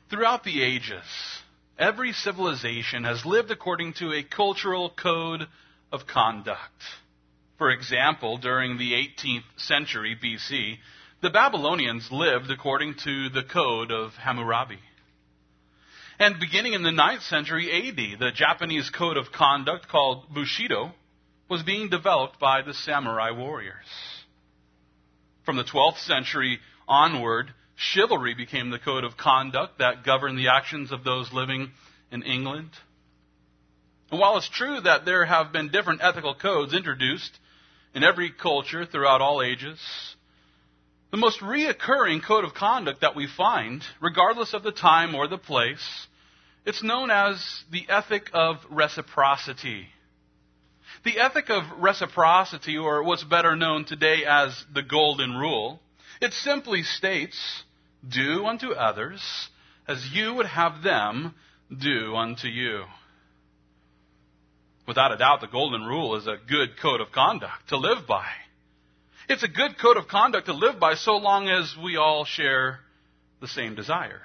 Throughout the ages, every civilization has lived according to a cultural code of conduct. For example, during the 18th century BC, the Babylonians lived according to the code of Hammurabi. And beginning in the 9th century AD, the Japanese code of conduct called Bushido was being developed by the samurai warriors. From the 12th century onward, chivalry became the code of conduct that governed the actions of those living in England. And while it's true that there have been different ethical codes introduced in every culture throughout all ages, the most reoccurring code of conduct that we find, regardless of the time or the place, it's known as the ethic of reciprocity. The ethic of reciprocity, or what's better known today as the Golden Rule, it simply states, do unto others as you would have them do unto you. Without a doubt, the Golden Rule is a good code of conduct to live by. It's a good code of conduct to live by so long as we all share the same desires.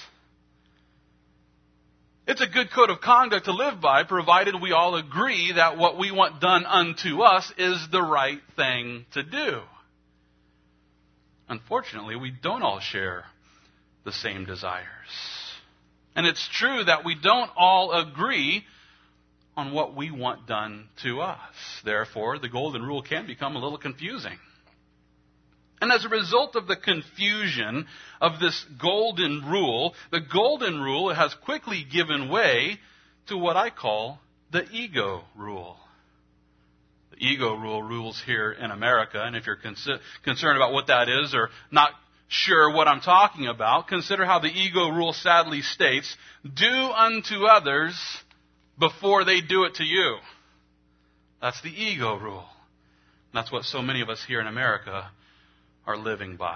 It's a good code of conduct to live by, provided we all agree that what we want done unto us is the right thing to do. Unfortunately, we don't all share the same desires. And it's true that we don't all agree on what we want done to us. Therefore, the Golden Rule can become a little confusing. And as a result of the confusion of this Golden Rule, the Golden Rule has quickly given way to what I call the Ego Rule. The Ego Rule rules here in America, and if you're concerned about what that is or not sure what I'm talking about, consider how the Ego Rule sadly states, do unto others before they do it to you. That's the Ego Rule. And that's what so many of us here in America are living by.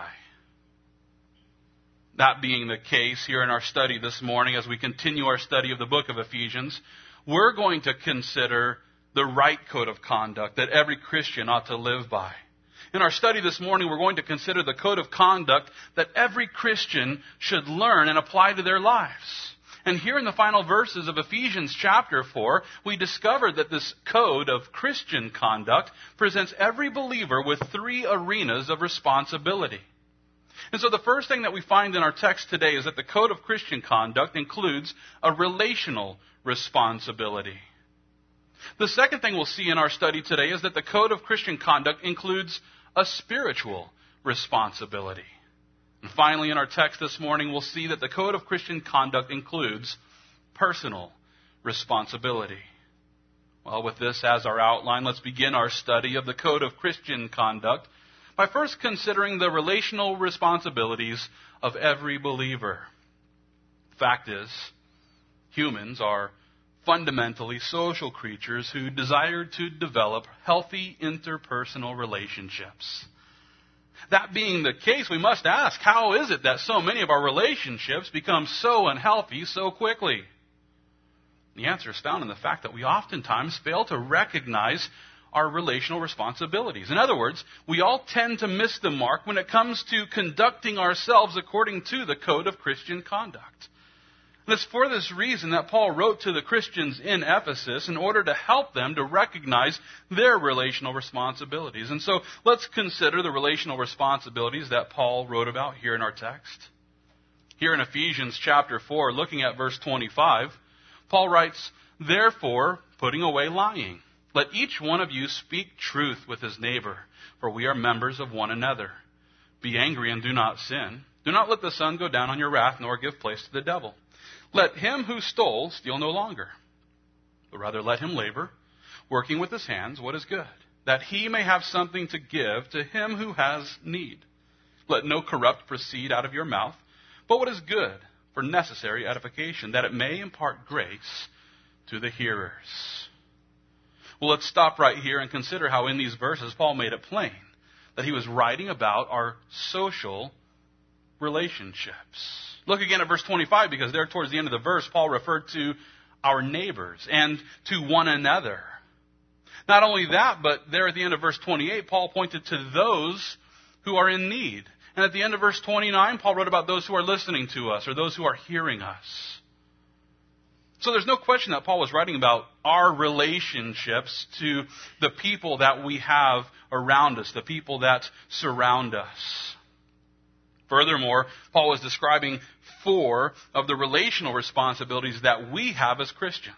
That being the case, here in our study this morning, as we continue our study of the book of Ephesians, we're going to consider the right code of conduct that every Christian ought to live by. In our study this morning, we're going to consider the code of conduct that every Christian should learn and apply to their lives. And here in the final verses of Ephesians chapter 4, we discover that this code of Christian conduct presents every believer with three arenas of responsibility. And so the first thing that we find in our text today is that the code of Christian conduct includes a relational responsibility. The second thing we'll see in our study today is that the code of Christian conduct includes a spiritual responsibility. And finally, in our text this morning, we'll see that the code of Christian conduct includes personal responsibility. Well, with this as our outline, let's begin our study of the code of Christian conduct by first considering the relational responsibilities of every believer. Fact is, humans are fundamentally social creatures who desire to develop healthy interpersonal relationships. That being the case, we must ask, how is it that so many of our relationships become so unhealthy so quickly? The answer is found in the fact that we oftentimes fail to recognize our relational responsibilities. In other words, we all tend to miss the mark when it comes to conducting ourselves according to the code of Christian conduct. And it's for this reason that Paul wrote to the Christians in Ephesus in order to help them to recognize their relational responsibilities. And so let's consider the relational responsibilities that Paul wrote about here in our text. Here in Ephesians chapter 4, looking at verse 25, Paul writes, "Therefore, putting away lying, let each one of you speak truth with his neighbor, for we are members of one another. Be angry and do not sin. Do not let the sun go down on your wrath, nor give place to the devil. Let him who stole steal no longer, but rather let him labor, working with his hands what is good, that he may have something to give to him who has need. Let no corrupt proceed out of your mouth, but what is good for necessary edification, that it may impart grace to the hearers." Well, let's stop right here and consider how in these verses Paul made it plain that he was writing about our social relationships. Look again at verse 25, because there towards the end of the verse, Paul referred to our neighbors and to one another. Not only that, but there at the end of verse 28, Paul pointed to those who are in need. And at the end of verse 29, Paul wrote about those who are listening to us or those who are hearing us. So there's no question that Paul was writing about our relationships to the people that we have around us, the people that surround us. Furthermore, Paul was describing 4 of the relational responsibilities that we have as Christians.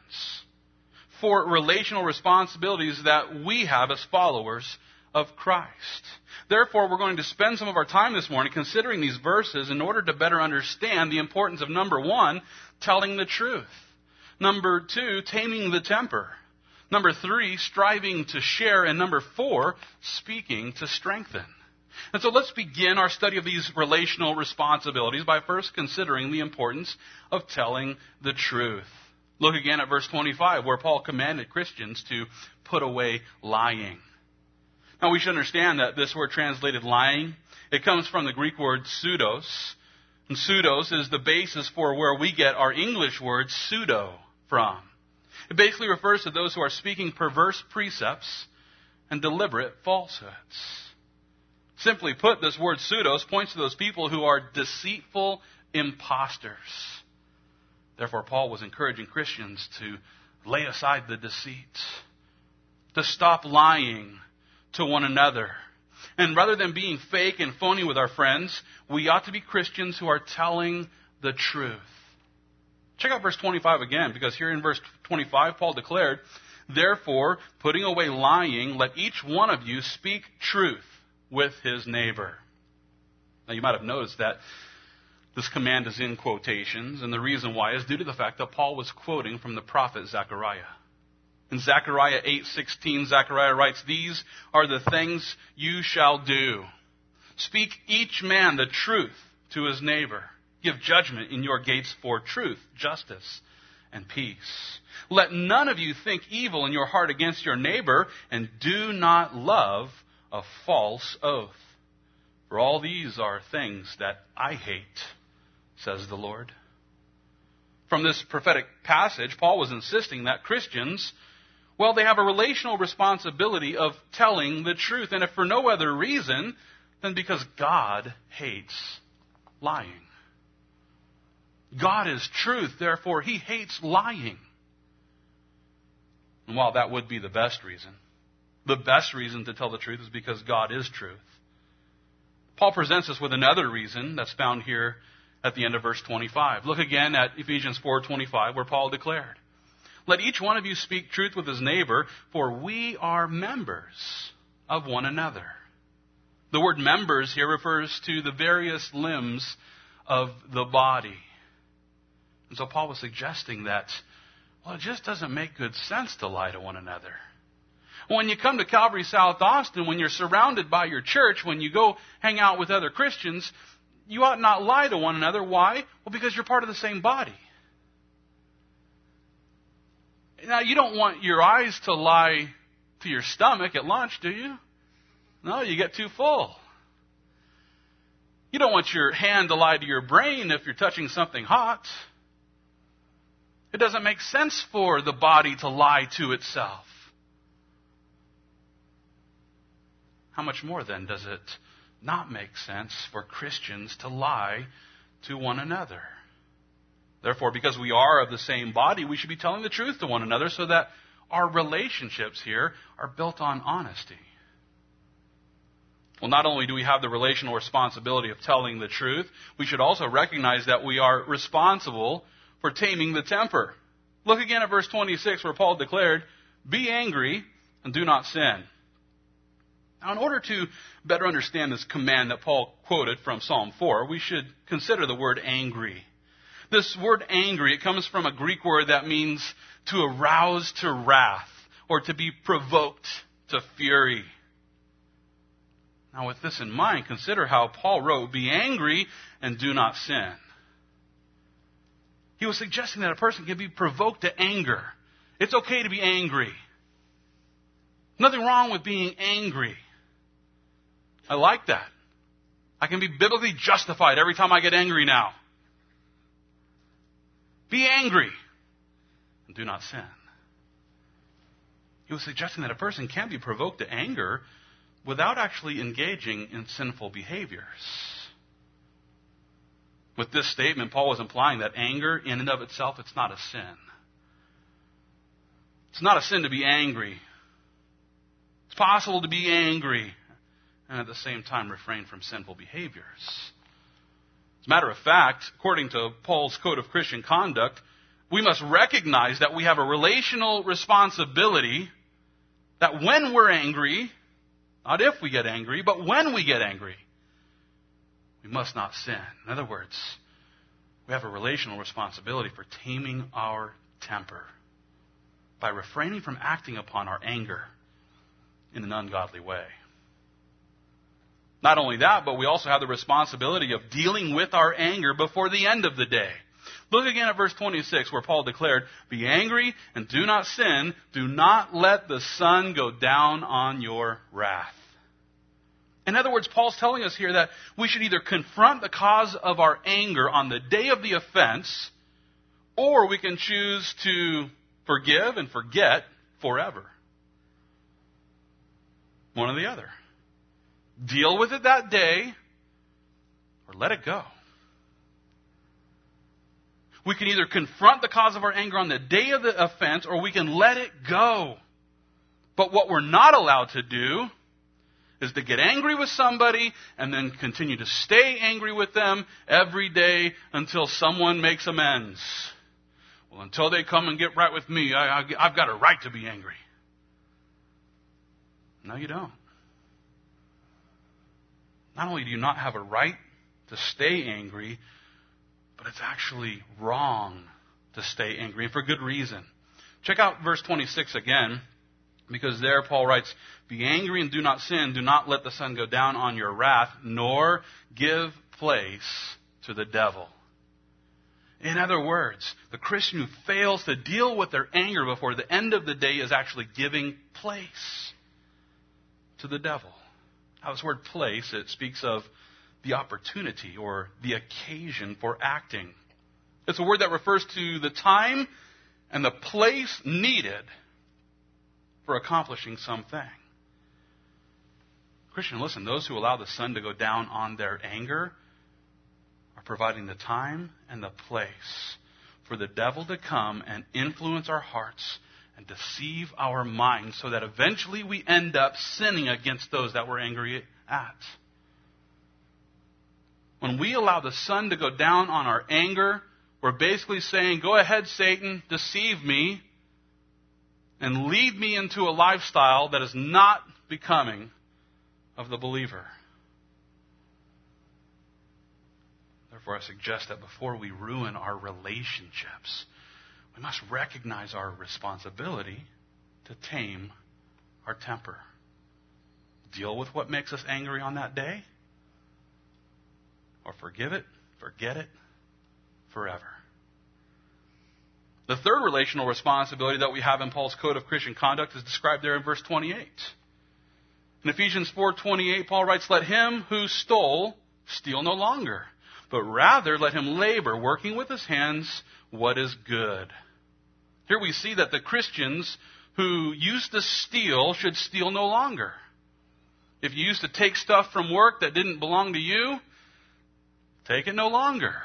4 relational responsibilities that we have as followers of Christ. Therefore, we're going to spend some of our time this morning considering these verses in order to better understand the importance of, number 1, telling the truth. Number 2, taming the temper. Number 3, striving to share. And number 4, speaking to strengthen. And so let's begin our study of these relational responsibilities by first considering the importance of telling the truth. Look again at verse 25, where Paul commanded Christians to put away lying. Now we should understand that this word translated lying, it comes from the Greek word pseudos. And pseudos is the basis for where we get our English word pseudo from. It basically refers to those who are speaking perverse precepts and deliberate falsehoods. Simply put, this word pseudos points to those people who are deceitful imposters. Therefore, Paul was encouraging Christians to lay aside the deceit, to stop lying to one another. And rather than being fake and phony with our friends, we ought to be Christians who are telling the truth. Check out verse 25 again, because here in verse 25, Paul declared, "Therefore, putting away lying, let each one of you speak truth with his neighbor." Now, you might have noticed that this command is in quotations, and the reason why is due to the fact that Paul was quoting from the prophet Zechariah. In Zechariah 8:16, Zechariah writes, "These are the things you shall do. Speak each man the truth to his neighbor. Give judgment in your gates for truth, justice, and peace. Let none of you think evil in your heart against your neighbor, and do not love a false oath. For all these are things that I hate, says the Lord." From this prophetic passage, Paul was insisting that Christians, well, they have a relational responsibility of telling the truth. And if for no other reason, then because God hates lying. God is truth, therefore He hates lying. And while that would be the best reason to tell the truth is because God is truth, Paul presents us with another reason that's found here at the end of verse 25. Look again at Ephesians 4:25, where Paul declared, "Let each one of you speak truth with his neighbor, for we are members of one another." The word members here refers to the various limbs of the body. And so Paul was suggesting that, well, it just doesn't make good sense to lie to one another. When you come to Calvary South Austin, when you're surrounded by your church, when you go hang out with other Christians, you ought not lie to one another. Why? Well, because you're part of the same body. Now, you don't want your eyes to lie to your stomach at lunch, do you? No, you get too full. You don't want your hand to lie to your brain if you're touching something hot. It doesn't make sense for the body to lie to itself. How much more then does it not make sense for Christians to lie to one another? Therefore, because we are of the same body, we should be telling the truth to one another so that our relationships here are built on honesty. Well, not only do we have the relational responsibility of telling the truth, we should also recognize that we are responsible for taming the temper. Look again at verse 26 where Paul declared, "Be angry and do not sin." Now, in order to better understand this command that Paul quoted from Psalm 4, we should consider the word angry. This word angry, it comes from a Greek word that means to arouse to wrath or to be provoked to fury. Now, with this in mind, consider how Paul wrote, "Be angry and do not sin." He was suggesting that a person can be provoked to anger. It's okay to be angry. Nothing wrong with being angry. I like that. I can be biblically justified every time I get angry now. Be angry and do not sin. He was suggesting that a person can be provoked to anger without actually engaging in sinful behaviors. With this statement, Paul was implying that anger in and of itself, it's not a sin. It's not a sin to be angry. It's possible to be angry and at the same time refrain from sinful behaviors. As a matter of fact, according to Paul's code of Christian conduct, we must recognize that we have a relational responsibility that when we're angry, not if we get angry, but when we get angry, we must not sin. In other words, we have a relational responsibility for taming our temper by refraining from acting upon our anger in an ungodly way. Not only that, but we also have the responsibility of dealing with our anger before the end of the day. Look again at verse 26 where Paul declared, "Be angry and do not sin. Do not let the sun go down on your wrath." In other words, Paul's telling us here that we should either confront the cause of our anger on the day of the offense, or we can choose to forgive and forget forever. One or the other. Deal with it that day, or let it go. We can either confront the cause of our anger on the day of the offense, or we can let it go. But what we're not allowed to do is to get angry with somebody and then continue to stay angry with them every day until someone makes amends. Well, until they come and get right with me, I've got a right to be angry. No, you don't. Not only do you not have a right to stay angry, but it's actually wrong to stay angry, and for good reason. Check out verse 26 again, because there Paul writes, "Be angry and do not sin. Do not let the sun go down on your wrath, nor give place to the devil." In other words, the Christian who fails to deal with their anger before the end of the day is actually giving place to the devil. Now, this word place, it speaks of the opportunity or the occasion for acting. It's a word that refers to the time and the place needed for accomplishing something. Christian, listen, those who allow the sun to go down on their anger are providing the time and the place for the devil to come and influence our hearts and deceive our minds so that eventually we end up sinning against those that we're angry at. When we allow the sun to go down on our anger, we're basically saying, "Go ahead, Satan, deceive me and lead me into a lifestyle that is not becoming of the believer." Therefore, I suggest that before we ruin our relationships, we must recognize our responsibility to tame our temper. Deal with what makes us angry on that day, or forgive it, forget it, forever. The third relational responsibility that we have in Paul's code of Christian conduct is described there in verse 28. In Ephesians 4:28, Paul writes, "Let him who stole steal no longer, but rather let him labor, working with his hands what is good." Here we see that the Christians who used to steal should steal no longer. If you used to take stuff from work that didn't belong to you, take it no longer.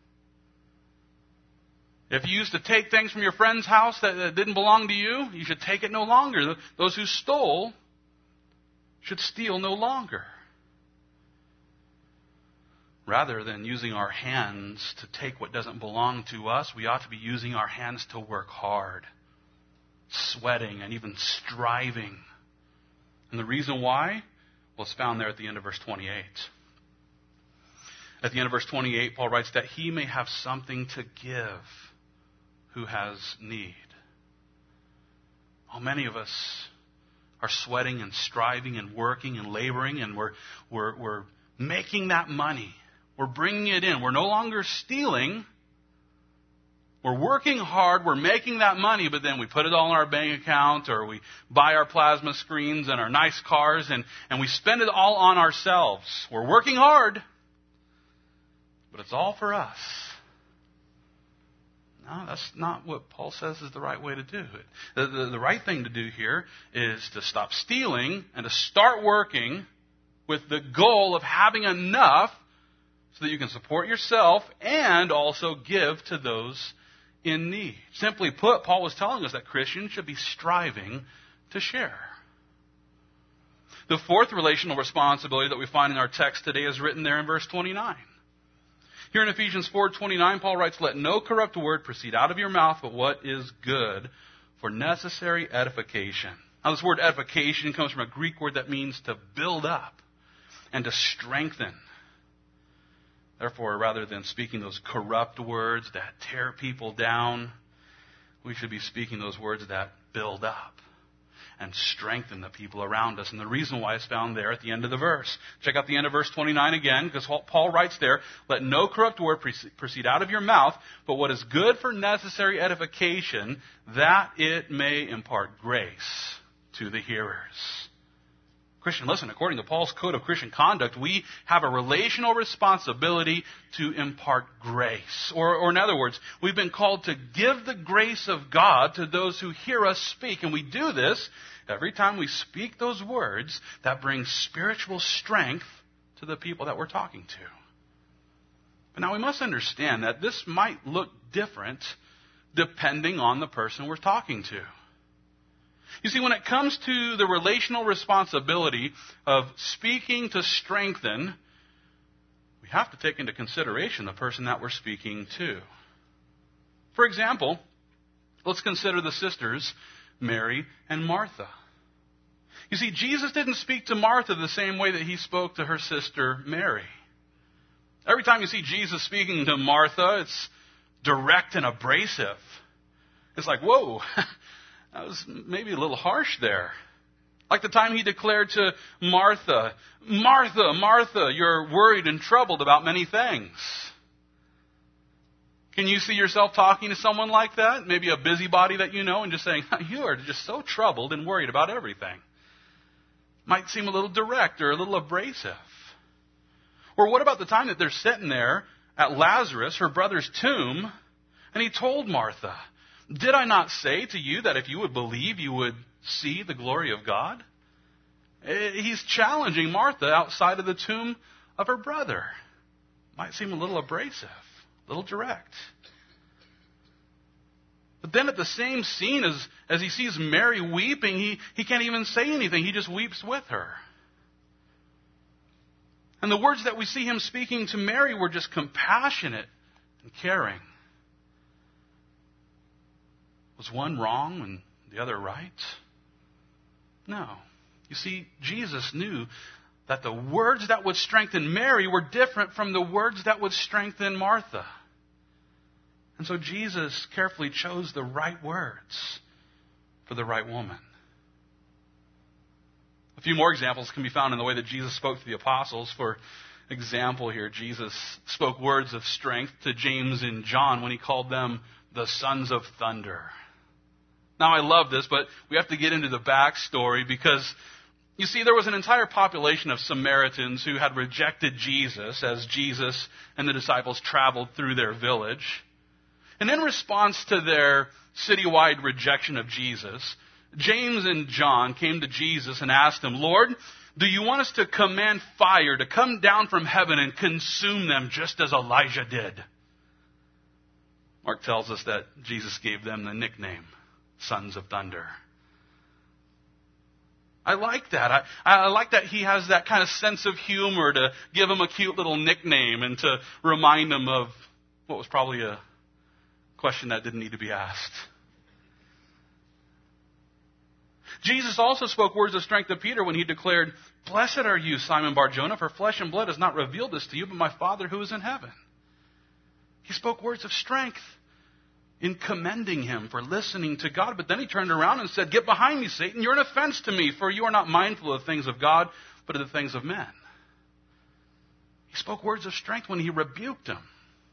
If you used to take things from your friend's house that didn't belong to you, you should take it no longer. Those who stole should steal no longer. Rather than using our hands to take what doesn't belong to us, we ought to be using our hands to work hard, sweating and even striving. And the reason why? Well, it's found there at the end of verse 28. At the end of verse 28, Paul writes that he may have something to give who has need. Oh, many of us are sweating and striving and working and laboring, and we're making that money. We're bringing it in. We're no longer stealing. We're working hard. We're making that money, but then we put it all in our bank account, or we buy our plasma screens and our nice cars, and we spend it all on ourselves. We're working hard, but it's all for us. No, that's not what Paul says is the right way to do it. The right thing to do here is to stop stealing and to start working with the goal of having enough so that you can support yourself and also give to those in need. Simply put, Paul was telling us that Christians should be striving to share. The fourth relational responsibility that we find in our text today is written there in verse 29. Here in Ephesians 4:29, Paul writes, "Let no corrupt word proceed out of your mouth, but what is good for necessary edification." Now, this word edification comes from a Greek word that means to build up and to strengthen. Therefore, rather than speaking those corrupt words that tear people down, we should be speaking those words that build up and strengthen the people around us. And the reason why is found there at the end of the verse. Check out the end of verse 29 again, because Paul writes there, "Let no corrupt word proceed out of your mouth, but what is good for necessary edification, that it may impart grace to the hearers." Christian, listen, according to Paul's code of Christian conduct, we have a relational responsibility to impart grace. Or in other words, we've been called to give the grace of God to those who hear us speak. And we do this every time we speak those words that bring spiritual strength to the people that we're talking to. But now we must understand that this might look different depending on the person we're talking to. You see, when it comes to the relational responsibility of speaking to strengthen, we have to take into consideration the person that we're speaking to. For example, let's consider the sisters, Mary and Martha. You see, Jesus didn't speak to Martha the same way that he spoke to her sister, Mary. Every time you see Jesus speaking to Martha, it's direct and abrasive. It's like, whoa, that was maybe a little harsh there. Like the time he declared to Martha, "Martha, Martha, you're worried and troubled about many things." Can you see yourself talking to someone like that? Maybe a busybody that you know and just saying, "You are just so troubled and worried about everything." Might seem a little direct or a little abrasive. Or what about the time that they're sitting there at Lazarus, her brother's tomb, and he told Martha, "Did I not say to you that if you would believe, you would see the glory of God?" He's challenging Martha outside of the tomb of her brother. Might seem a little abrasive, a little direct. But then at the same scene, as he sees Mary weeping, he can't even say anything. He just weeps with her. And the words that we see him speaking to Mary were just compassionate and caring. Was one wrong and the other right? No. You see, Jesus knew that the words that would strengthen Mary were different from the words that would strengthen Martha. And so Jesus carefully chose the right words for the right woman. A few more examples can be found in the way that Jesus spoke to the apostles. For example here, Jesus spoke words of strength to James and John when he called them the sons of thunder. Now, I love this, but we have to get into the backstory because, you see, there was an entire population of Samaritans who had rejected Jesus as Jesus and the disciples traveled through their village. And in response to their citywide rejection of Jesus, James and John came to Jesus and asked him, "Lord, do you want us to command fire to come down from heaven and consume them just as Elijah did?" Mark tells us that Jesus gave them the nickname Sons of Thunder. I like that. I like that he has that kind of sense of humor to give them a cute little nickname and to remind them of what was probably a question that didn't need to be asked. Jesus also spoke words of strength to Peter when he declared, "Blessed are you, Simon Bar-Jonah, for flesh and blood has not revealed this to you, but my Father who is in heaven." He spoke words of strength in commending him for listening to God. But then he turned around and said, "Get behind me, Satan. You're an offense to me, for you are not mindful of the things of God, but of the things of men." He spoke words of strength when he rebuked him.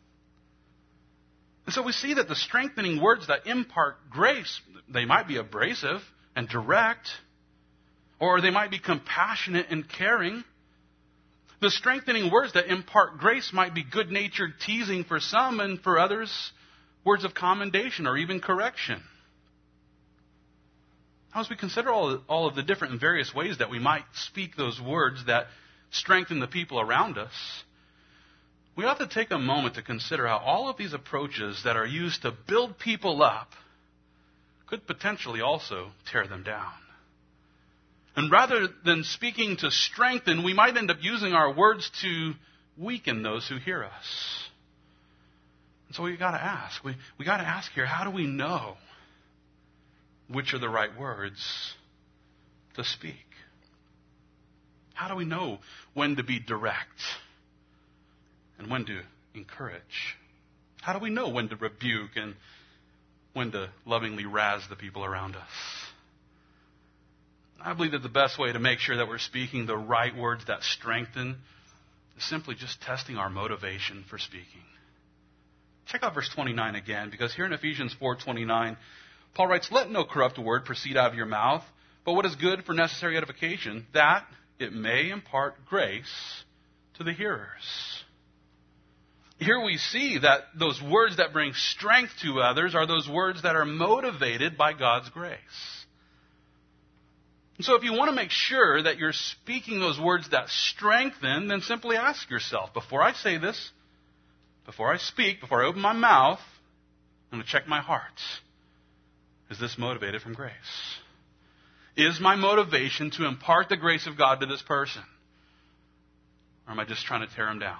And so we see that the strengthening words that impart grace, they might be abrasive and direct, or they might be compassionate and caring. The strengthening words that impart grace might be good-natured teasing for some, and for others, words of commendation or even correction. As we consider all of the different and various ways that we might speak those words that strengthen the people around us, we ought to take a moment to consider how all of these approaches that are used to build people up could potentially also tear them down. And rather than speaking to strengthen, we might end up using our words to weaken those who hear us. And so we got to ask. We got to ask here, how do we know which are the right words to speak? How do we know when to be direct and when to encourage? How do we know when to rebuke and when to lovingly razz the people around us? I believe that the best way to make sure that we're speaking the right words that strengthen is simply just testing our motivation for speaking. Check out verse 29 again, because here in Ephesians 4:29, Paul writes, "Let no corrupt word proceed out of your mouth, but what is good for necessary edification, that it may impart grace to the hearers." Here we see that those words that bring strength to others are those words that are motivated by God's grace. And so if you want to make sure that you're speaking those words that strengthen, then simply ask yourself, before I say this, before I speak, before I open my mouth, I'm going to check my heart. Is this motivated from grace? Is my motivation to impart the grace of God to this person? Or am I just trying to tear him down?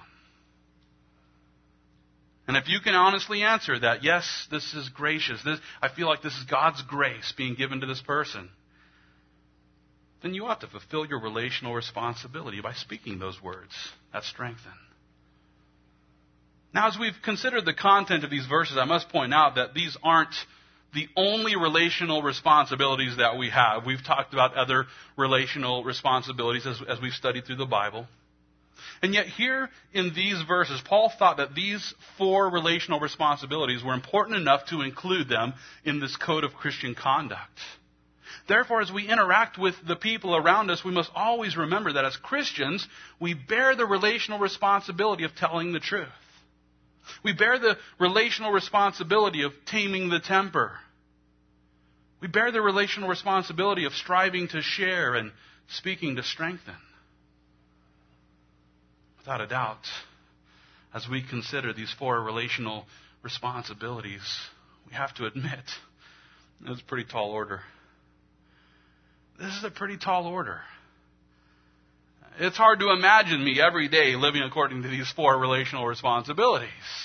And if you can honestly answer that, yes, this is gracious, I feel like this is God's grace being given to this person, then you ought to fulfill your relational responsibility by speaking those words that strengthen. Now, as we've considered the content of these verses, I must point out that these aren't the only relational responsibilities that we have. We've talked about other relational responsibilities as we've studied through the Bible. And yet here in these verses, Paul thought that these 4 relational responsibilities were important enough to include them in this code of Christian conduct. Therefore, as we interact with the people around us, we must always remember that as Christians, we bear the relational responsibility of telling the truth. We bear the relational responsibility of taming the temper. We bear the relational responsibility of striving to share and speaking to strengthen. Without a doubt, as we consider these 4 relational responsibilities, we have to admit it's a pretty tall order. This is a pretty tall order. It's hard to imagine me every day living according to these 4 relational responsibilities.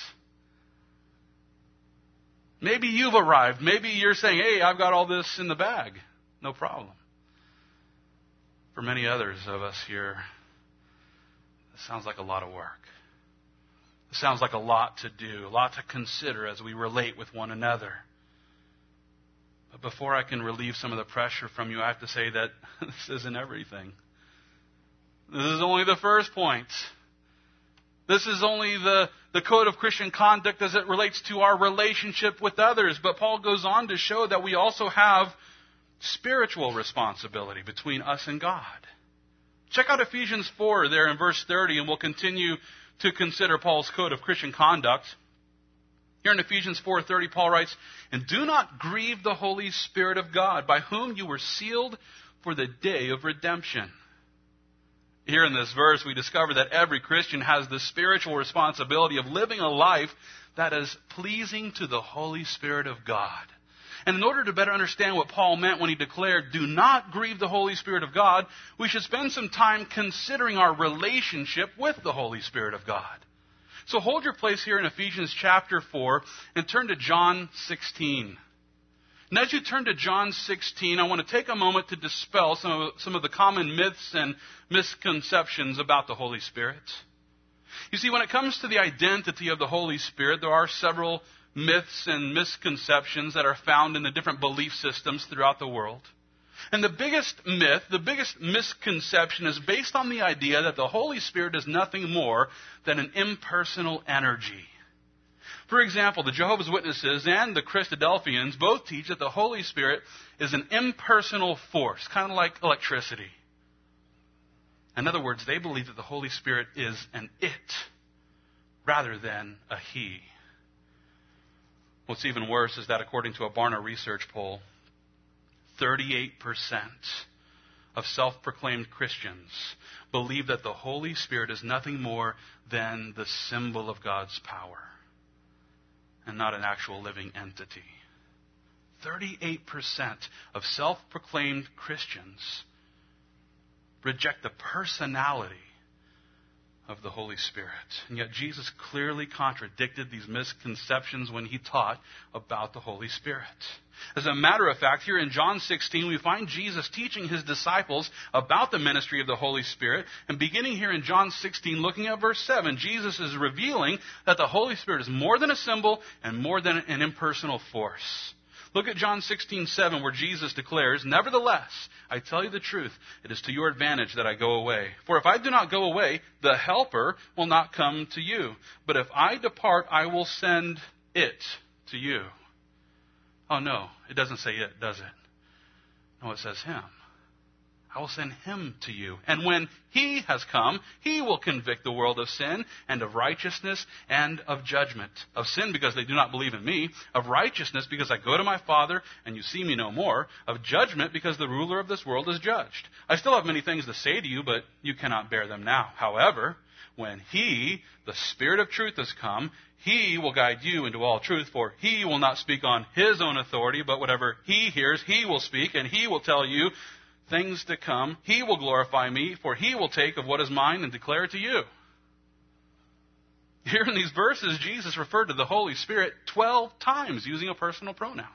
Maybe you've arrived. Maybe you're saying, hey, I've got all this in the bag. No problem. For many others of us here, it sounds like a lot of work. It sounds like a lot to do, a lot to consider as we relate with one another. But before I can relieve some of the pressure from you, I have to say that this isn't everything. This is only the first point. This is only the code of Christian conduct as it relates to our relationship with others. But Paul goes on to show that we also have spiritual responsibility between us and God. Check out Ephesians 4 there in verse 30, and we'll continue to consider Paul's code of Christian conduct. Here in Ephesians 4:30, Paul writes, "And do not grieve the Holy Spirit of God, by whom you were sealed for the day of redemption." Here in this verse, we discover that every Christian has the spiritual responsibility of living a life that is pleasing to the Holy Spirit of God. And in order to better understand what Paul meant when he declared, "Do not grieve the Holy Spirit of God," we should spend some time considering our relationship with the Holy Spirit of God. So hold your place here in Ephesians chapter 4 and turn to John 16. And as you turn to John 16, I want to take a moment to dispel some of the common myths and misconceptions about the Holy Spirit. You see, when it comes to the identity of the Holy Spirit, there are several myths and misconceptions that are found in the different belief systems throughout the world. And the biggest myth, the biggest misconception is based on the idea that the Holy Spirit is nothing more than an impersonal energy. For example, the Jehovah's Witnesses and the Christadelphians both teach that the Holy Spirit is an impersonal force, kind of like electricity. In other words, they believe that the Holy Spirit is an it rather than a he. What's even worse is that according to a Barna research poll, 38% of self-proclaimed Christians believe that the Holy Spirit is nothing more than the symbol of God's power and not an actual living entity. 38% of self-proclaimed Christians reject the personality of the Holy Spirit. And yet Jesus clearly contradicted these misconceptions when he taught about the Holy Spirit. As a matter of fact, here in John 16, we find Jesus teaching his disciples about the ministry of the Holy Spirit. And beginning here in John 16, looking at verse 7, Jesus is revealing that the Holy Spirit is more than a symbol and more than an impersonal force. Look at John 16:7, where Jesus declares, "Nevertheless, I tell you the truth, it is to your advantage that I go away. For if I do not go away, the Helper will not come to you. But if I depart, I will send it to you." Oh no, it doesn't say it, does it? No, it says him. I will send him to you. And when he has come, he will convict the world of sin and of righteousness and of judgment. Of sin because they do not believe in me. Of righteousness because I go to my Father and you see me no more. Of judgment because the ruler of this world is judged. I still have many things to say to you, but you cannot bear them now. However, when he, the Spirit of truth, has come, he will guide you into all truth, for he will not speak on his own authority, but whatever he hears, he will speak, and he will tell you things to come. He will glorify me, for he will take of what is mine and declare it to you. Here in these verses, Jesus referred to the Holy Spirit 12 times using a personal pronoun.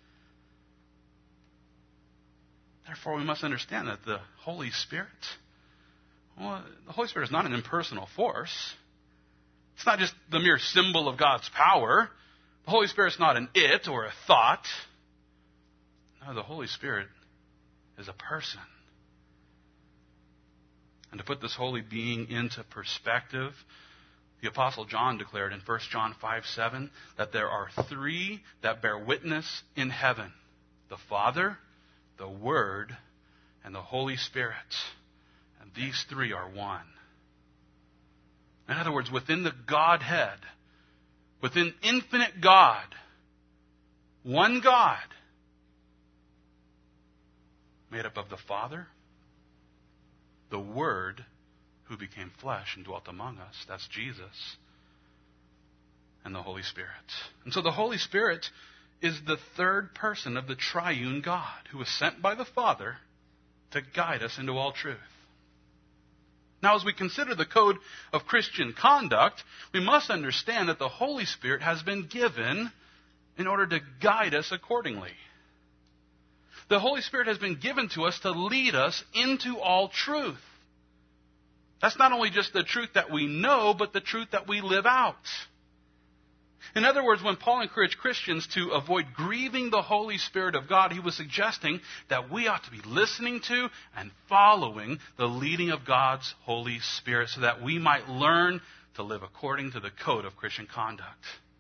Therefore, we must understand that the Holy Spirit, well, the Holy Spirit is not an impersonal force. It's not just the mere symbol of God's power. The Holy Spirit is not an it or a thought. No, the Holy Spirit is a person. And to put this holy being into perspective, the Apostle John declared in 1 John 5:7 that there are three that bear witness in heaven: the Father, the Word, and the Holy Spirit. And these three are one. In other words, within the Godhead, within infinite God, one God, made up of the Father, the Word, who became flesh and dwelt among us, that's Jesus, and the Holy Spirit. And so the Holy Spirit is the third person of the triune God, who was sent by the Father to guide us into all truth. Now, as we consider the code of Christian conduct, we must understand that the Holy Spirit has been given in order to guide us accordingly. The Holy Spirit has been given to us to lead us into all truth. That's not only just the truth that we know, but the truth that we live out. In other words, when Paul encouraged Christians to avoid grieving the Holy Spirit of God, he was suggesting that we ought to be listening to and following the leading of God's Holy Spirit so that we might learn to live according to the code of Christian conduct.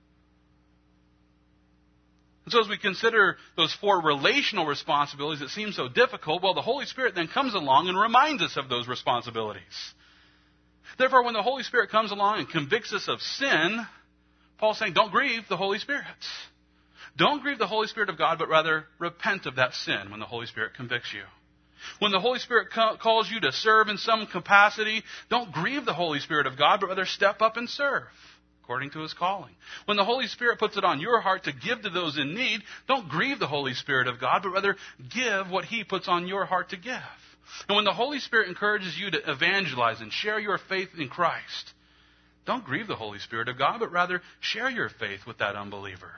And so as we consider those four relational responsibilities that seem so difficult, well, the Holy Spirit then comes along and reminds us of those responsibilities. Therefore, when the Holy Spirit comes along and convicts us of sin, Paul's saying, don't grieve the Holy Spirit. Don't grieve the Holy Spirit of God, but rather repent of that sin when the Holy Spirit convicts you. When the Holy Spirit calls you to serve in some capacity, don't grieve the Holy Spirit of God, but rather step up and serve according to His calling. When the Holy Spirit puts it on your heart to give to those in need, don't grieve the Holy Spirit of God, but rather give what He puts on your heart to give. And when the Holy Spirit encourages you to evangelize and share your faith in Christ, don't grieve the Holy Spirit of God, but rather share your faith with that unbeliever.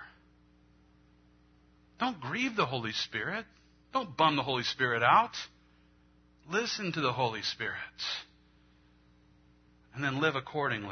Don't grieve the Holy Spirit. Don't bum the Holy Spirit out. Listen to the Holy Spirit. And then live accordingly.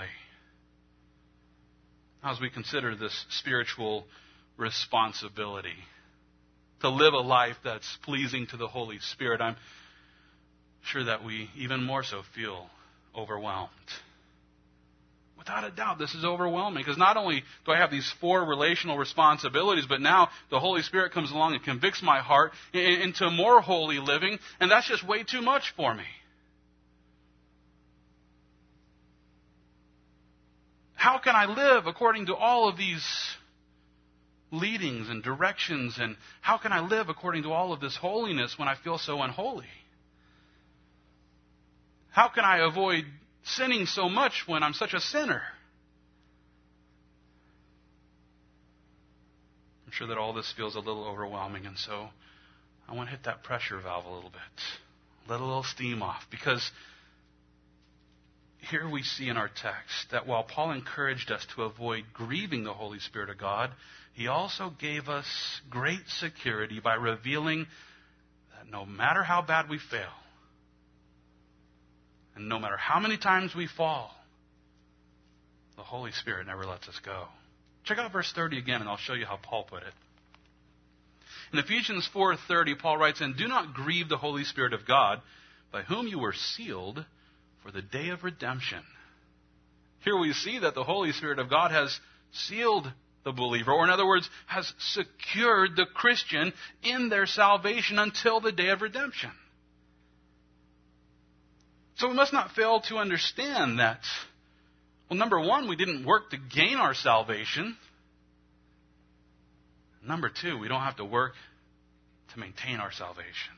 As we consider this spiritual responsibility to live a life that's pleasing to the Holy Spirit, I'm sure that we even more so feel overwhelmed. Without a doubt, this is overwhelming because not only do I have these four relational responsibilities, but now the Holy Spirit comes along and convicts my heart into more holy living, and that's just way too much for me. How can I live according to all of these leadings and directions, and how can I live according to all of this holiness when I feel so unholy? How can I avoid sinning so much when I'm such a sinner? I'm sure that all this feels a little overwhelming, and so I want to hit that pressure valve a little bit. Let a little steam off, because here we see in our text that while Paul encouraged us to avoid grieving the Holy Spirit of God, he also gave us great security by revealing that no matter how bad we fail, and no matter how many times we fall, the Holy Spirit never lets us go. Check out verse 30 again, and I'll show you how Paul put it. In Ephesians 4:30, Paul writes, "And do not grieve the Holy Spirit of God, by whom you were sealed for the day of redemption." Here we see that the Holy Spirit of God has sealed the believer, or in other words, has secured the Christian in their salvation until the day of redemption. So we must not fail to understand that, well, number one, we didn't work to gain our salvation. Number two, we don't have to work to maintain our salvation.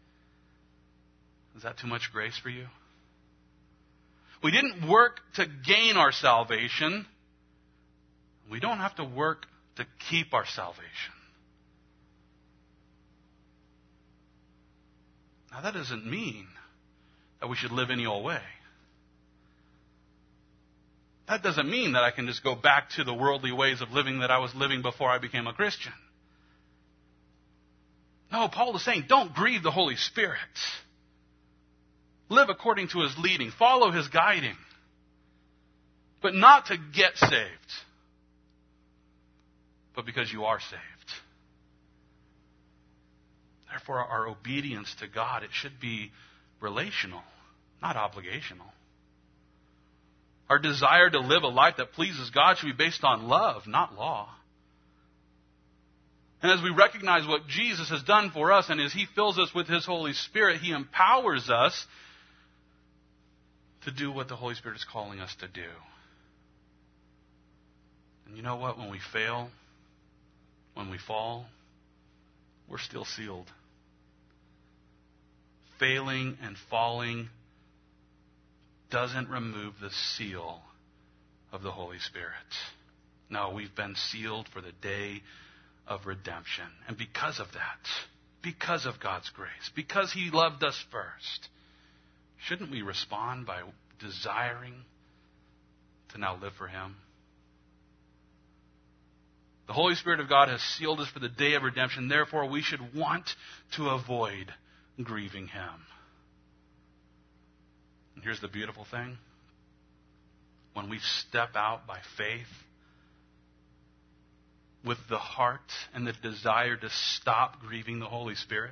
Is that too much grace for you? We didn't work to gain our salvation. We don't have to work to keep our salvation. Now, that doesn't mean that we should live any old way. That doesn't mean that I can just go back to the worldly ways of living that I was living before I became a Christian. No, Paul is saying, don't grieve the Holy Spirit. Live according to his leading. Follow his guiding. But not to get saved, but because you are saved. Therefore, our obedience to God, it should be relational, not obligational. Our desire to live a life that pleases God should be based on love, not law. And as we recognize what Jesus has done for us, and as he fills us with his Holy Spirit, he empowers us to do what the Holy Spirit is calling us to do. And you know what? When we fail, when we fall, we're still sealed. Failing and falling doesn't remove the seal of the Holy Spirit. No, we've been sealed for the day of redemption. And because of that, because of God's grace, because he loved us first, shouldn't we respond by desiring to now live for him? The Holy Spirit of God has sealed us for the day of redemption. Therefore, we should want to avoid grieving him. And here's the beautiful thing. When we step out by faith, with the heart and the desire to stop grieving the Holy Spirit,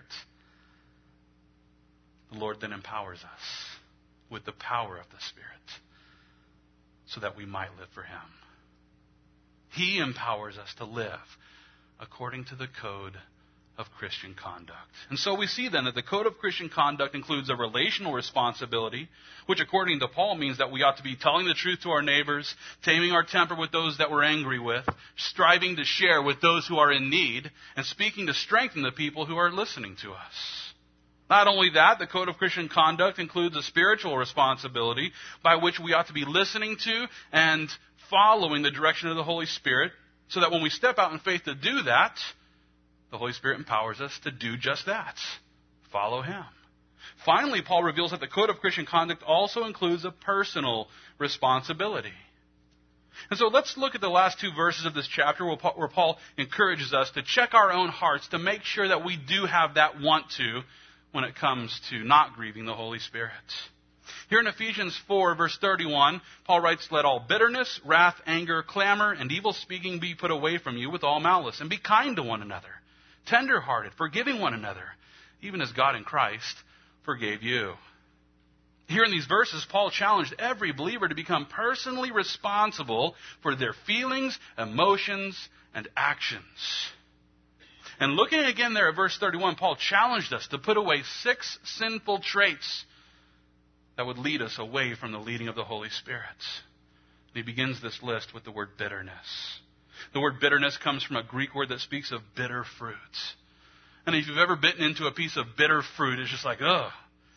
the Lord then empowers us with the power of the Spirit so that we might live for him. He empowers us to live according to the code of Christian conduct. And so we see then that the code of Christian conduct includes a relational responsibility, which according to Paul means that we ought to be telling the truth to our neighbors, taming our temper with those that we're angry with, striving to share with those who are in need, and speaking to strengthen the people who are listening to us. Not only that, the code of Christian conduct includes a spiritual responsibility by which we ought to be listening to and following the direction of the Holy Spirit, so that when we step out in faith to do that, the Holy Spirit empowers us to do just that. Follow him. Finally, Paul reveals that the code of Christian conduct also includes a personal responsibility. And so let's look at the last two verses of this chapter where Paul encourages us to check our own hearts to make sure that we do have that want to when it comes to not grieving the Holy Spirit. Here in Ephesians 4, verse 31, Paul writes, "Let all bitterness, wrath, anger, clamor, and evil speaking be put away from you with all malice, and be kind to one another, tender-hearted, forgiving one another, even as God in Christ forgave you." Here in these verses, Paul challenged every believer to become personally responsible for their feelings, emotions, and actions. And looking again there at verse 31, Paul challenged us to put away 6 sinful traits that would lead us away from the leading of the Holy Spirit. And he begins this list with the word bitterness. The word bitterness comes from a Greek word that speaks of bitter fruits. And if you've ever bitten into a piece of bitter fruit, it's just like, ugh.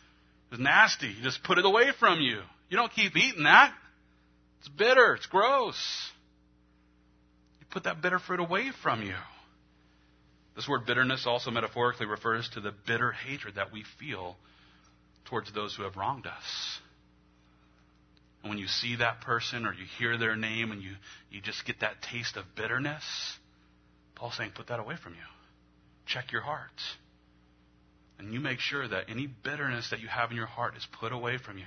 It's nasty. You just put it away from you. You don't keep eating that. It's bitter. It's gross. You put that bitter fruit away from you. This word bitterness also metaphorically refers to the bitter hatred that we feel towards those who have wronged us. And when you see that person or you hear their name and you just get that taste of bitterness, Paul's saying, put that away from you. Check your heart. And you make sure that any bitterness that you have in your heart is put away from you.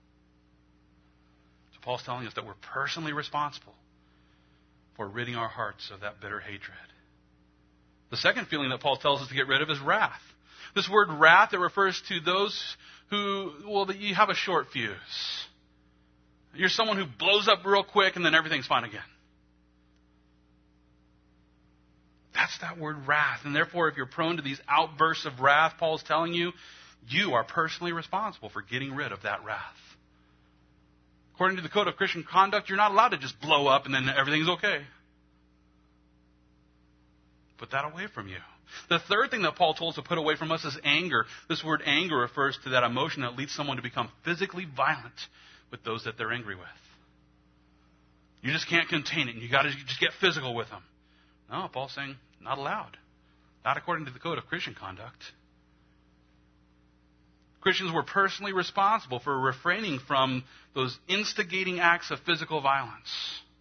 So Paul's telling us that we're personally responsible for ridding our hearts of that bitter hatred. The second feeling that Paul tells us to get rid of is wrath. This word wrath, it refers to those who, that you have a short fuse. You're someone who blows up real quick and then everything's fine again. That's that word wrath. And therefore, if you're prone to these outbursts of wrath, Paul's telling you, you are personally responsible for getting rid of that wrath. According to the Code of Christian Conduct, you're not allowed to just blow up and then everything's okay. Put that away from you. The third thing that Paul told us to put away from us is anger. This word anger refers to that emotion that leads someone to become physically violent with those that they're angry with. You just can't contain it. You got to just get physical with them. No, Paul's saying, not allowed. Not according to the Code of Christian Conduct. Christians were personally responsible for refraining from those instigating acts of physical violence.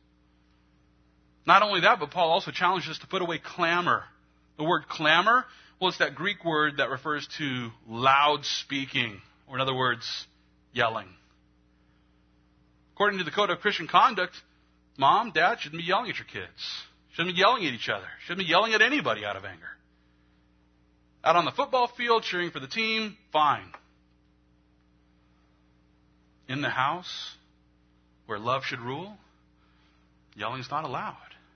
Not only that, but Paul also challenged us to put away clamor. The word clamor, it's that Greek word that refers to loud speaking, or in other words, yelling. According to the Code of Christian Conduct, mom, dad shouldn't be yelling at your kids. Shouldn't be yelling at each other. Shouldn't be yelling at anybody out of anger. Out on the football field, cheering for the team, fine. In the house, where love should rule, yelling's not allowed.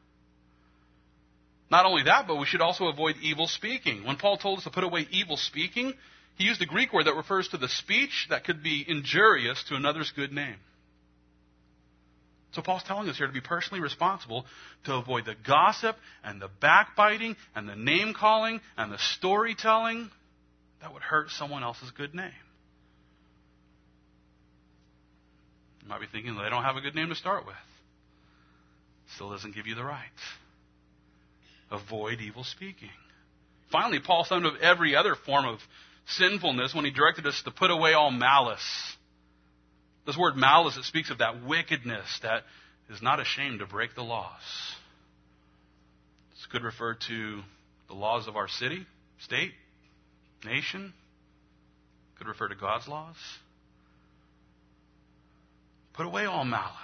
Not only that, but we should also avoid evil speaking. When Paul told us to put away evil speaking, he used a Greek word that refers to the speech that could be injurious to another's good name. So Paul's telling us here to be personally responsible to avoid the gossip and the backbiting and the name-calling and the storytelling that would hurt someone else's good name. You might be thinking they don't have a good name to start with. Still doesn't give you the right. Avoid evil speaking. Finally, Paul summed up every other form of sinfulness when he directed us to put away all malice. This word malice, it speaks of that wickedness that is not ashamed to break the laws. This could refer to the laws of our city, state, nation. It could refer to God's laws. Put away all malice.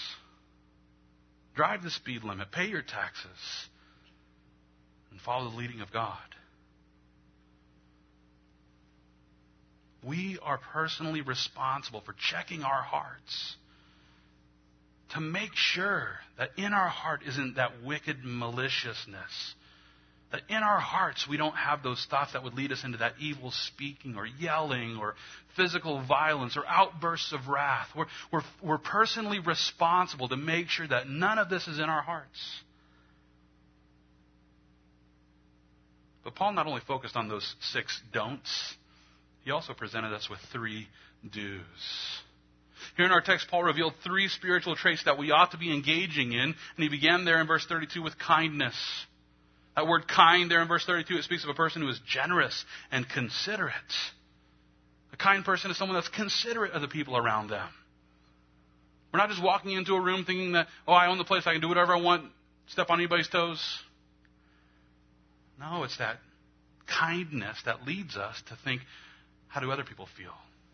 Drive the speed limit. Pay your taxes. And follow the leading of God. We are personally responsible for checking our hearts to make sure that in our heart isn't that wicked maliciousness. That in our hearts we don't have those thoughts that would lead us into that evil speaking or yelling or physical violence or outbursts of wrath. We're personally responsible to make sure that none of this is in our hearts. But Paul not only focused on those 6 don'ts, he also presented us with 3 do's. Here in our text, Paul revealed 3 spiritual traits that we ought to be engaging in, and he began there in verse 32 with kindness. That word kind there in verse 32, it speaks of a person who is generous and considerate. A kind person is someone that's considerate of the people around them. We're not just walking into a room thinking that, I own the place, I can do whatever I want, step on anybody's toes. No, it's that kindness that leads us to think, how do other people feel?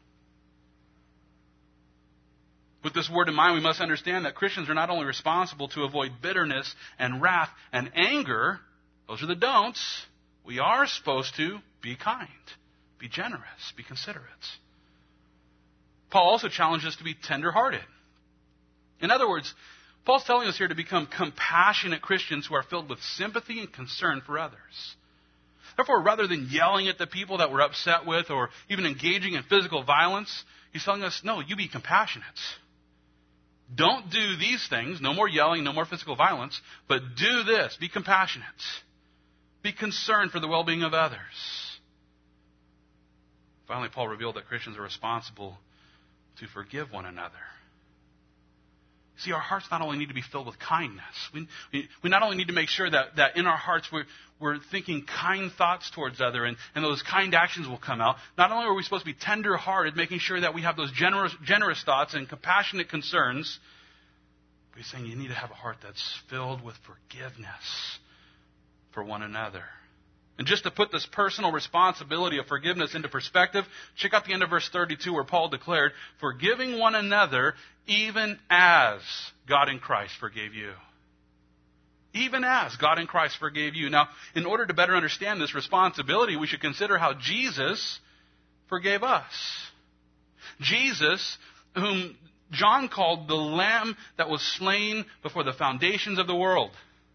With this word in mind, we must understand that Christians are not only responsible to avoid bitterness and wrath and anger, those are the don'ts. We are supposed to be kind, be generous, be considerate. Paul also challenged us to be tender-hearted. In other words, Paul's telling us here to become compassionate Christians who are filled with sympathy and concern for others. Therefore, rather than yelling at the people that we're upset with or even engaging in physical violence, he's telling us, no, you be compassionate. Don't do these things, no more yelling, no more physical violence, but do this, be compassionate. Be concerned for the well-being of others. Finally, Paul revealed that Christians are responsible to forgive one another. See, our hearts not only need to be filled with kindness. We not only need to make sure that in our hearts we're thinking kind thoughts towards other and those kind actions will come out. Not only are we supposed to be tender-hearted, making sure that we have those generous thoughts and compassionate concerns, but he's saying you need to have a heart that's filled with forgiveness for one another. And just to put this personal responsibility of forgiveness into perspective, check out the end of verse 32 where Paul declared, forgiving one another even as God in Christ forgave you. Even as God in Christ forgave you. Now, in order to better understand this responsibility, we should consider how Jesus forgave us. Jesus, whom John called the Lamb that was slain before the foundations of the world.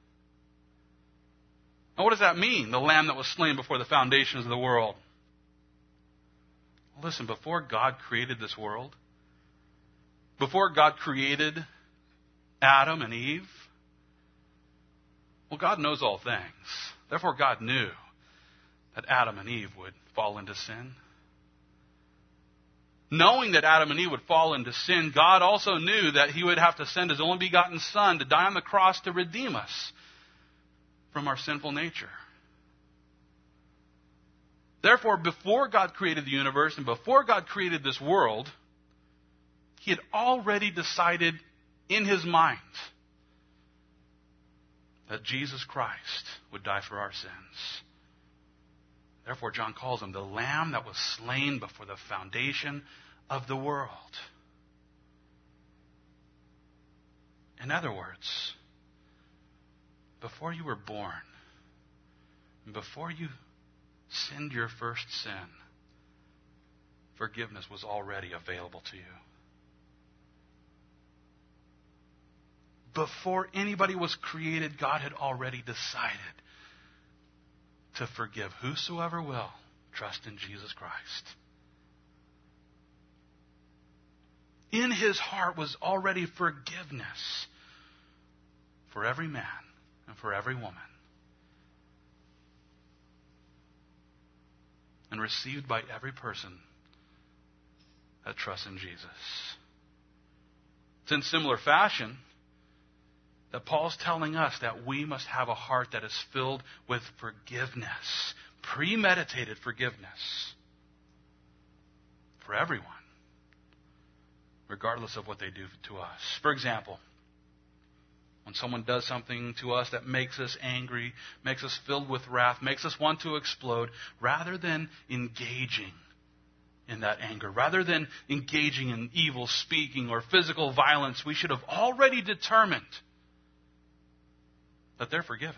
Now, what does that mean, the Lamb that was slain before the foundations of the world? Listen, before God created this world, before God created Adam and Eve, well, God knows all things. Therefore, God knew that Adam and Eve would fall into sin. Knowing that Adam and Eve would fall into sin, God also knew that He would have to send His only begotten Son to die on the cross to redeem us from our sinful nature. Therefore, before God created the universe and before God created this world, He had already decided in His mind that Jesus Christ would die for our sins. Therefore, John calls Him the Lamb that was slain before the foundation of the world. In other words, before you were born, and before you sinned your first sin, forgiveness was already available to you. Before anybody was created, God had already decided to forgive whosoever will trust in Jesus Christ. In His heart was already forgiveness for every man and for every woman, and received by every person that trusts in Jesus. It's in similar fashion that Paul's telling us that we must have a heart that is filled with forgiveness, premeditated forgiveness for everyone, regardless of what they do to us. For example, when someone does something to us that makes us angry, makes us filled with wrath, makes us want to explode, rather than engaging in that anger, rather than engaging in evil speaking or physical violence, we should have already determined that they're forgiven.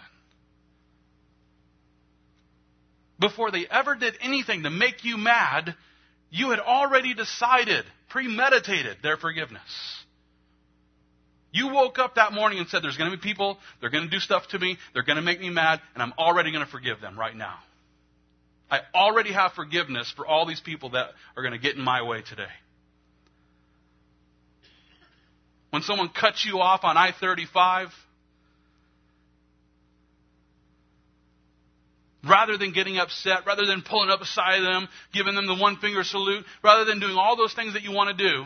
Before they ever did anything to make you mad, you had already decided, premeditated their forgiveness. You woke up that morning and said, there's going to be people, they're going to do stuff to me, they're going to make me mad, and I'm already going to forgive them right now. I already have forgiveness for all these people that are going to get in my way today. When someone cuts you off on I-35, rather than getting upset, rather than pulling up beside them, giving them the one-finger salute, rather than doing all those things that you want to do,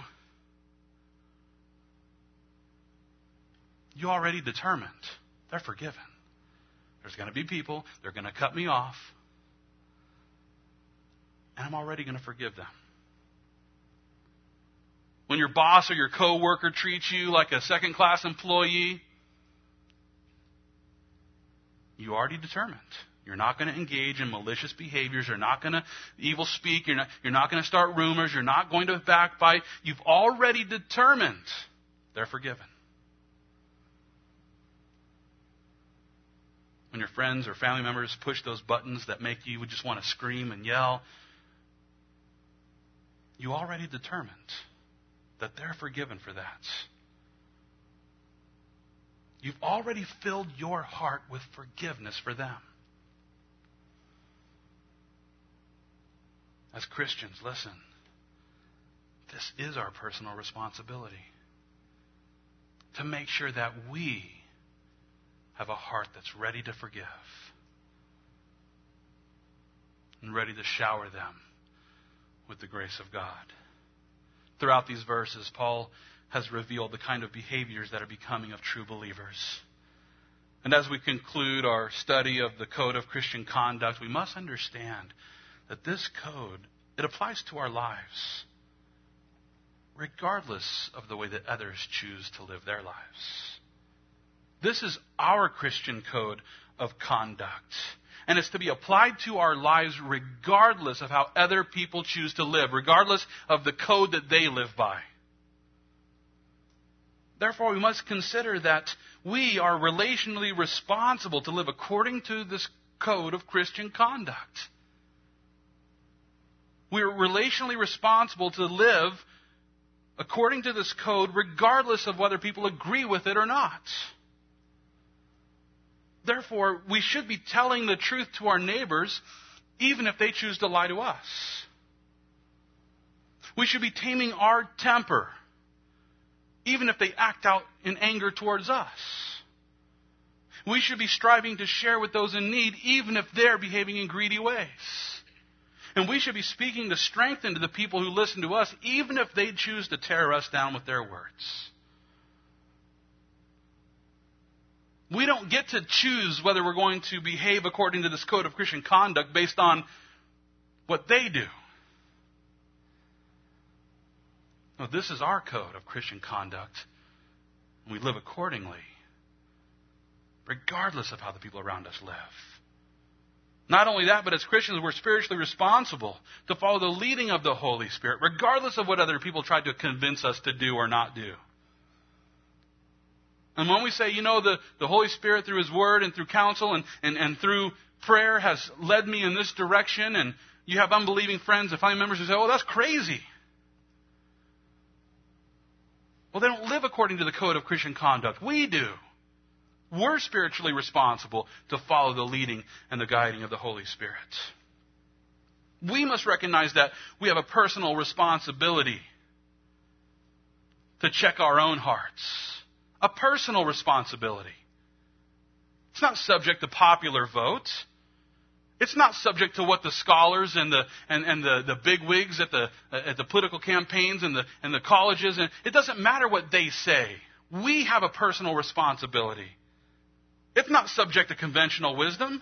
you already determined they're forgiven. There's going to be people, they're going to cut me off, and I'm already going to forgive them. When your boss or your coworker treats you like a second-class employee, you already determined. You're not going to engage in malicious behaviors. You're not going to evil speak. You're not going to start rumors. You're not going to backbite. You've already determined they're forgiven. When your friends or family members push those buttons that make you just want to scream and yell, you already determined that they're forgiven for that. You've already filled your heart with forgiveness for them. As Christians, listen, this is our personal responsibility to make sure that we have a heart that's ready to forgive and ready to shower them with the grace of God. Throughout these verses, Paul has revealed the kind of behaviors that are becoming of true believers. And as we conclude our study of the code of Christian conduct, we must understand that this code, it applies to our lives, regardless of the way that others choose to live their lives. This is our Christian code of conduct. And it's to be applied to our lives regardless of how other people choose to live, regardless of the code that they live by. Therefore, we must consider that we are relationally responsible to live according to this code of Christian conduct. We are relationally responsible to live according to this code regardless of whether people agree with it or not. Therefore, we should be telling the truth to our neighbors even if they choose to lie to us. We should be taming our temper even if they act out in anger towards us. We should be striving to share with those in need even if they're behaving in greedy ways. And we should be speaking the strength into the people who listen to us even if they choose to tear us down with their words. We don't get to choose whether we're going to behave according to this code of Christian conduct based on what they do. No, this is our code of Christian conduct. And we live accordingly, regardless of how the people around us live. Not only that, but as Christians, we're spiritually responsible to follow the leading of the Holy Spirit, regardless of what other people try to convince us to do or not do. And when we say, the Holy Spirit through His Word and through counsel and through prayer has led me in this direction, and you have unbelieving friends and family members who say, oh, that's crazy. Well, they don't live according to the code of Christian conduct. We do. We're spiritually responsible to follow the leading and the guiding of the Holy Spirit. We must recognize that we have a personal responsibility to check our own hearts. A personal responsibility. It's not subject to popular vote. It's not subject to what the scholars and the bigwigs at the political campaigns and the colleges, and it doesn't matter what they say. We have a personal responsibility. It's not subject to conventional wisdom.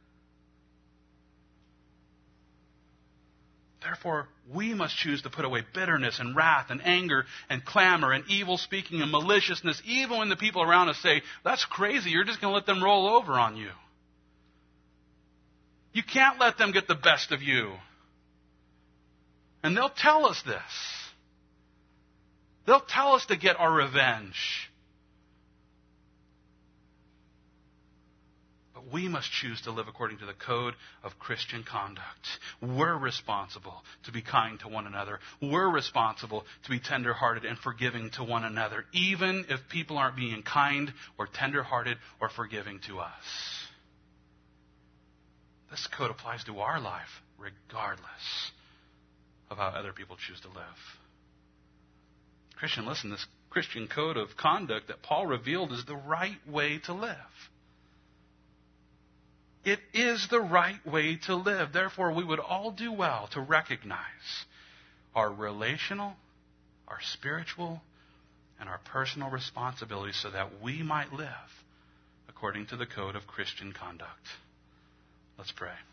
Therefore, we must choose to put away bitterness and wrath and anger and clamor and evil speaking and maliciousness, even when the people around us say, that's crazy, you're just going to let them roll over on you. You can't let them get the best of you. And they'll tell us this. They'll tell us to get our revenge. We must choose to live according to the code of Christian conduct. We're responsible to be kind to one another. We're responsible to be tender-hearted and forgiving to one another, even if people aren't being kind or tender-hearted or forgiving to us. This code applies to our life, regardless of how other people choose to live. Christian, listen, this Christian code of conduct that Paul revealed is the right way to live. It is the right way to live. Therefore, we would all do well to recognize our relational, our spiritual, and our personal responsibilities so that we might live according to the code of Christian conduct. Let's pray.